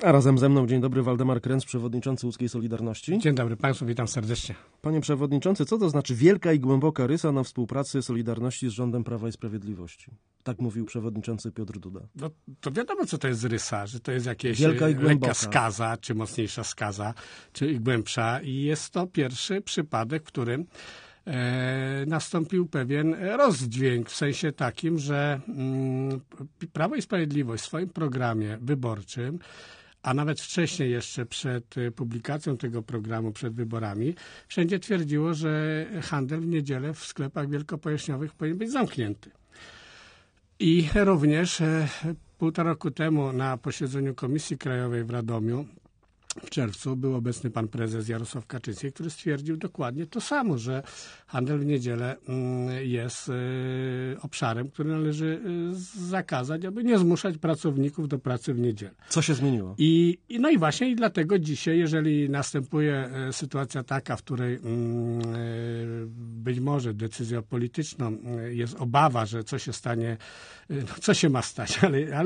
A razem ze mną, dzień dobry, Waldemar Kręc, przewodniczący Łódzkiej Solidarności. Dzień dobry Państwu, witam serdecznie. Panie przewodniczący, co to znaczy wielka i głęboka rysa na współpracy Solidarności z rządem Prawa i Sprawiedliwości? Tak mówił przewodniczący Piotr Duda. No, to wiadomo, co to jest rysa, że to jest jakaś lekka skaza, czy mocniejsza skaza, czy głębsza. I jest to pierwszy przypadek, w którym nastąpił pewien rozdźwięk w sensie takim, że Prawo i Sprawiedliwość w swoim programie wyborczym, a nawet wcześniej jeszcze przed publikacją tego programu, przed wyborami, wszędzie twierdziło, że handel w niedzielę w sklepach wielkopojaśniowych powinien być zamknięty. I również 1,5 roku temu na posiedzeniu Komisji Krajowej w Radomiu w czerwcu był obecny pan prezes Jarosław Kaczyński, który stwierdził dokładnie to samo, że handel w niedzielę jest obszarem, który należy zakazać, aby nie zmuszać pracowników do pracy w niedzielę. Co się zmieniło? No i właśnie i dlatego dzisiaj, jeżeli następuje sytuacja taka, w której być może decyzją polityczną jest obawa, że co się stanie, co się ma stać,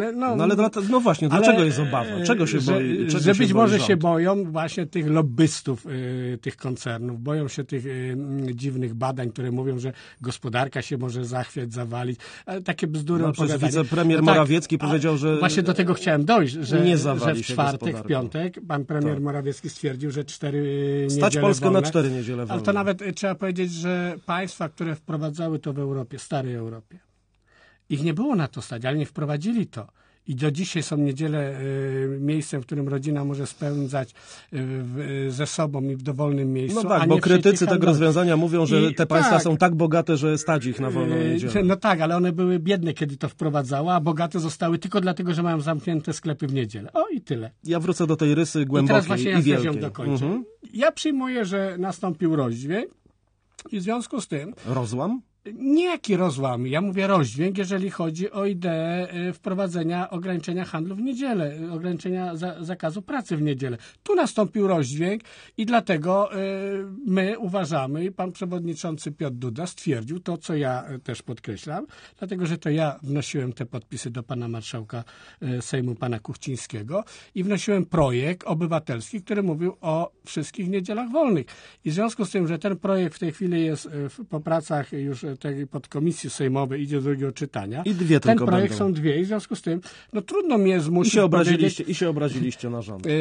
no właśnie, dlaczego jest obawa? Czego się boi? Że być może się boją właśnie tych lobbystów tych koncernów, boją się tych dziwnych badań, które mówią, że gospodarka się może zachwiać, zawalić. Takie bzdury opowiadania. Wicepremier Morawiecki powiedział, że właśnie do tego chciałem dojść, że w czwartek, w piątek pan premier Morawiecki stwierdził, że 4 niedziele stać Polskę wolne, na 4 niedziele wolne. Ale to nawet trzeba powiedzieć, że państwa, które wprowadzały to w Europie, starej Europie, ich nie było na to stać, ale nie wprowadzili to. I do dzisiaj są niedziele miejscem, w którym rodzina może spędzać ze sobą i w dowolnym miejscu. No tak, bo krytycy tego rozwiązania mówią, że te państwa są tak bogate, że stać ich na wolną niedzielę. No tak, ale one były biedne, kiedy to wprowadzało, a bogate zostały tylko dlatego, że mają zamknięte sklepy w niedzielę. O i tyle. Ja wrócę do tej rysy głębokiej i teraz właśnie ja wielkiej. ją dokończę. Ja przyjmuję, że nastąpił rozdźwięk i w związku z tym... Rozłam? Niejaki rozłam. Ja mówię rozdźwięk, jeżeli chodzi o ideę wprowadzenia ograniczenia handlu w niedzielę, ograniczenia zakazu pracy w niedzielę. Tu nastąpił rozdźwięk i dlatego my uważamy, i pan przewodniczący Piotr Duda stwierdził to, co ja też podkreślam, dlatego, że to ja wnosiłem te podpisy do pana marszałka Sejmu, pana Kuchcińskiego i wnosiłem projekt obywatelski, który mówił o wszystkich niedzielach wolnych. I w związku z tym, że ten projekt w tej chwili jest po pracach już tej podkomisji sejmowej, idzie do drugiego czytania. I dwie ten tylko projekt będą. są 2 i w związku z tym trudno mnie zmusić I się obraziliście na rząd.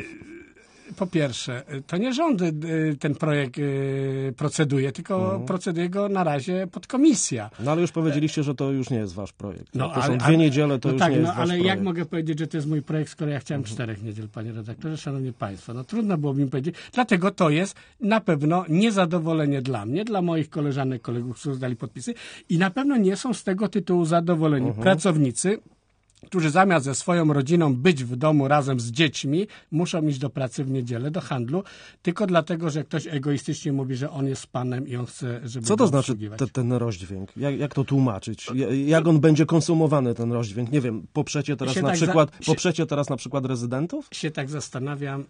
Po pierwsze, to nie rząd ten projekt proceduje, tylko proceduje go na razie podkomisja. No ale już powiedzieliście, że to już nie jest wasz projekt. To są 2 niedziele, to już nie jest wasz ale projekt. jak mogę powiedzieć, że to jest mój projekt, skoro ja chciałem 4 niedziel, panie redaktorze, szanowni państwo. Trudno byłoby mi powiedzieć. Dlatego to jest na pewno niezadowolenie dla mnie, dla moich koleżanek, kolegów, którzy zdali podpisy i na pewno nie są z tego tytułu zadowoleni pracownicy, którzy zamiast ze swoją rodziną być w domu razem z dziećmi, muszą iść do pracy w niedzielę, do handlu, tylko dlatego, że ktoś egoistycznie mówi, że on jest panem i on chce, żeby Co to go znaczy ten rozdźwięk? Jak to tłumaczyć? Jak on będzie konsumowany, ten rozdźwięk? Nie wiem, poprzecie teraz na przykład rezydentów? Się tak zastanawiam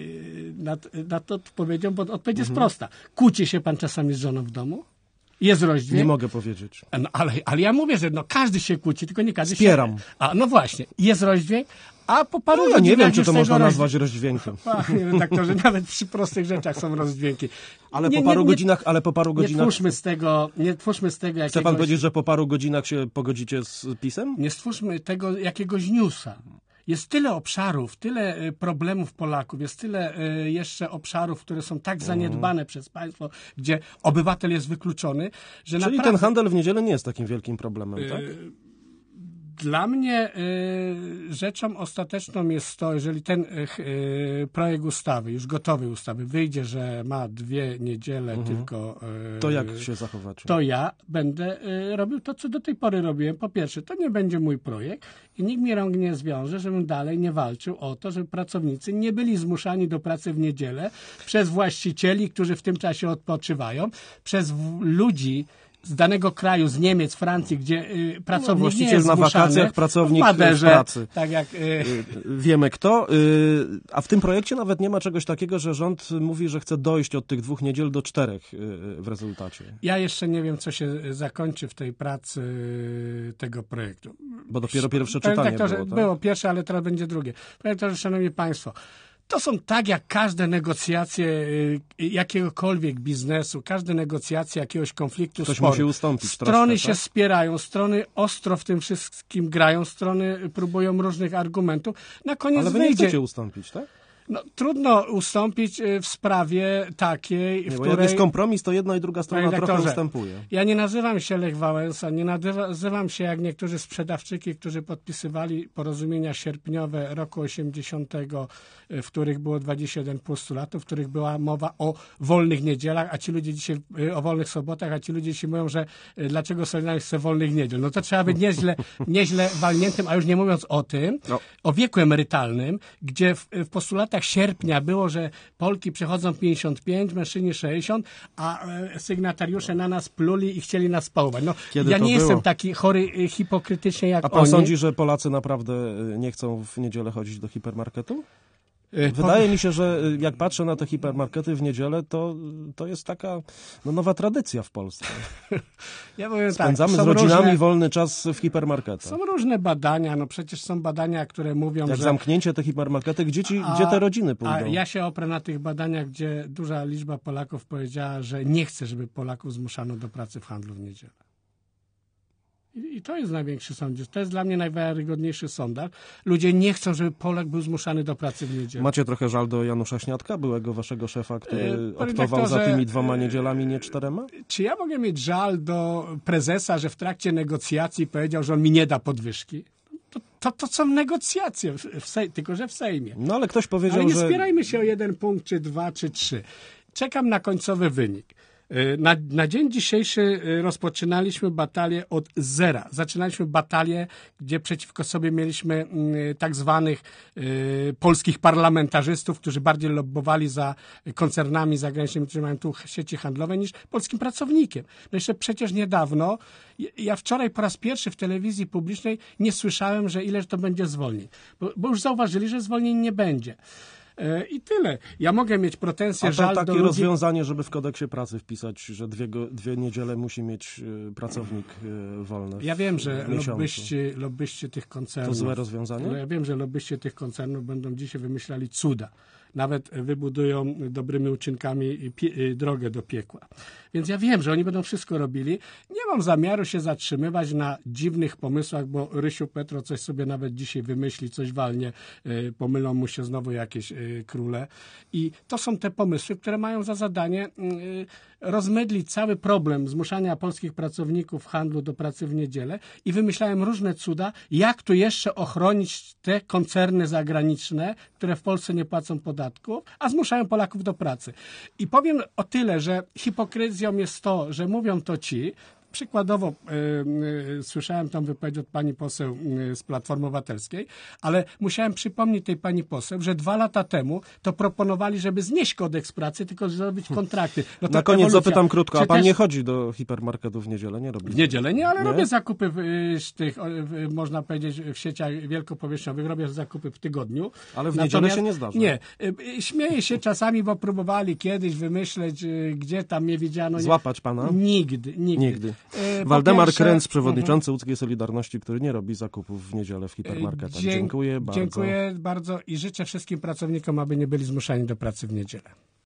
nad odpowiedzią, bo odpowiedź jest prosta. Kłóci się pan czasami z żoną w domu? Jest rozdźwięk? Nie mogę powiedzieć. Ale ja mówię, że każdy się kłóci, tylko nie każdy Wspieram. No właśnie, jest rozdźwięk, a po paru godzinach... Ja nie wiem, czy to można nazwać rozdźwiękiem. Panie redaktorze, nawet przy prostych rzeczach są rozdźwięki. Ale po paru godzinach... Nie twórzmy z tego jakiegoś... Chce pan powiedzieć, że po paru godzinach się pogodzicie z PiS-em? Nie stwórzmy tego jakiegoś newsa. Jest tyle obszarów, tyle problemów Polaków, jest tyle jeszcze obszarów, które są tak zaniedbane przez państwo, gdzie obywatel jest wykluczony, że Czyli naprawdę... ten handel w niedzielę nie jest takim wielkim problemem, tak? Dla mnie rzeczą ostateczną jest to, jeżeli ten projekt ustawy, już gotowej ustawy, wyjdzie, że ma 2 niedziele tylko... To jak się zachowacie? To ja będę robił to, co do tej pory robiłem. Po pierwsze, to nie będzie mój projekt i nikt mi rąk nie zwiąże, żebym dalej nie walczył o to, żeby pracownicy nie byli zmuszani do pracy w niedzielę przez właścicieli, którzy w tym czasie odpoczywają, przez ludzi, z danego kraju, z Niemiec, Francji, gdzie pracownik nie jest na zmuszany, wakacjach, pracownik w pracy. Tak jak, wiemy kto. A w tym projekcie nawet nie ma czegoś takiego, że rząd mówi, że chce dojść od tych 2 niedziel do 4 w rezultacie. Ja jeszcze nie wiem, co się zakończy w tej pracy tego projektu. Bo dopiero pierwsze czytanie było, tak? Było pierwsze, ale teraz będzie drugie. Panie doktorze, szanowni państwo, to są tak jak każde negocjacje jakiegokolwiek biznesu, każde negocjacje jakiegoś konfliktu, ktoś sporu. Musi ustąpić strony troszkę, się wspierają, strony ostro w tym wszystkim grają, strony próbują różnych argumentów. Na koniec ale wy nie chcecie ustąpić, tak? No, trudno ustąpić w sprawie takiej, w której... Jak jest kompromis, to jedna i druga strona trochę ustępuje. Ja nie nazywam się Lech Wałęsa, nie nazywam się jak niektórzy sprzedawczyki, którzy podpisywali porozumienia sierpniowe roku 80, w których było 21 postulatów, w których była mowa o wolnych niedzielach, a ci ludzie dzisiaj o wolnych sobotach, a ci ludzie dzisiaj mówią, że dlaczego Solidarność chce wolnych niedziel. No to trzeba być nieźle walniętym, a już nie mówiąc o tym, o wieku emerytalnym, gdzie w postulatach sierpnia było, że Polki przechodzą 55, mężczyźni 60, a sygnatariusze na nas pluli i chcieli nas połować. No, ja nie jestem taki chory hipokrytycznie jak oni. A pan sądzi, że Polacy naprawdę nie chcą w niedzielę chodzić do hipermarketu? Wydaje mi się, że jak patrzę na te hipermarkety w niedzielę, to jest taka nowa tradycja w Polsce. Ja powiem Spędzamy z rodzinami wolny czas w hipermarketach. Są różne badania, no przecież są badania, które mówią, jak że... zamknięcie te hipermarkety, gdzie te rodziny pójdą? A ja się oprę na tych badaniach, gdzie duża liczba Polaków powiedziała, że nie chce, żeby Polaków zmuszano do pracy w handlu w niedzielę. I to jest największy sondaż. To jest dla mnie najwiarygodniejszy sondaż. Ludzie nie chcą, żeby Polak był zmuszany do pracy w niedzielę. Macie trochę żal do Janusza Śniadka, byłego waszego szefa, który optował za tymi 2 niedzielami, nie 4? Czy ja mogę mieć żal do prezesa, że w trakcie negocjacji powiedział, że on mi nie da podwyżki? To są negocjacje, tylko że w Sejmie. No ale ktoś powiedział, ale nie spierajmy się o 1 punkt, czy 2, czy 3. Czekam na końcowy wynik. Na dzień dzisiejszy rozpoczynaliśmy batalię od zera. Zaczynaliśmy batalię, gdzie przeciwko sobie mieliśmy tak zwanych polskich parlamentarzystów, którzy bardziej lobbowali za koncernami zagranicznymi, którzy mają tu sieci handlowe, niż polskim pracownikiem. No jeszcze przecież niedawno, ja wczoraj po raz pierwszy w telewizji publicznej nie słyszałem, że ileż to będzie zwolnień. Bo już zauważyli, że zwolnień nie będzie. I tyle. Ja mogę mieć pretensje, żal do ludzi... takie rozwiązanie, żeby w kodeksie pracy wpisać, że 2 niedziele musi mieć pracownik wolny. Ja wiem, że lobbyści tych koncernów... To złe rozwiązanie? Ja wiem, że lobbyści tych koncernów będą dzisiaj wymyślali cuda. Nawet wybudują dobrymi uczynkami drogę do piekła. Więc ja wiem, że oni będą wszystko robili. Nie mam zamiaru się zatrzymywać na dziwnych pomysłach, bo Rysiu Petro coś sobie nawet dzisiaj wymyśli, coś walnie, pomylą mu się znowu jakieś króle. I to są te pomysły, które mają za zadanie rozmydlić cały problem zmuszania polskich pracowników w handlu do pracy w niedzielę i wymyślałem różne cuda, jak tu jeszcze ochronić te koncerny zagraniczne, które w Polsce nie płacą podatków, a zmuszają Polaków do pracy. I powiem o tyle, że hipokryzją jest to, że mówią to ci, przykładowo słyszałem tą wypowiedź od pani poseł z Platformy Obywatelskiej, ale musiałem przypomnieć tej pani poseł, że 2 lata temu to proponowali, żeby znieść kodeks pracy, tylko zrobić kontrakty. No na koniec zapytam krótko, a pan nie chodzi do hipermarketu w niedzielę? Nie robi? W niedzielę nie, ale robię zakupy można powiedzieć, w sieciach wielkopowierzchniowych, robię zakupy w tygodniu. Ale w niedzielę się nie zdarza. Nie. Śmieję się czasami, bo próbowali kiedyś wymyśleć, gdzie tam mnie widziano. Złapać pana? Nigdy. Waldemar Kręc, przewodniczący Łódzkiej Solidarności, który nie robi zakupów w niedzielę w hipermarketach. Dziękuję bardzo. Dziękuję bardzo i życzę wszystkim pracownikom, aby nie byli zmuszani do pracy w niedzielę.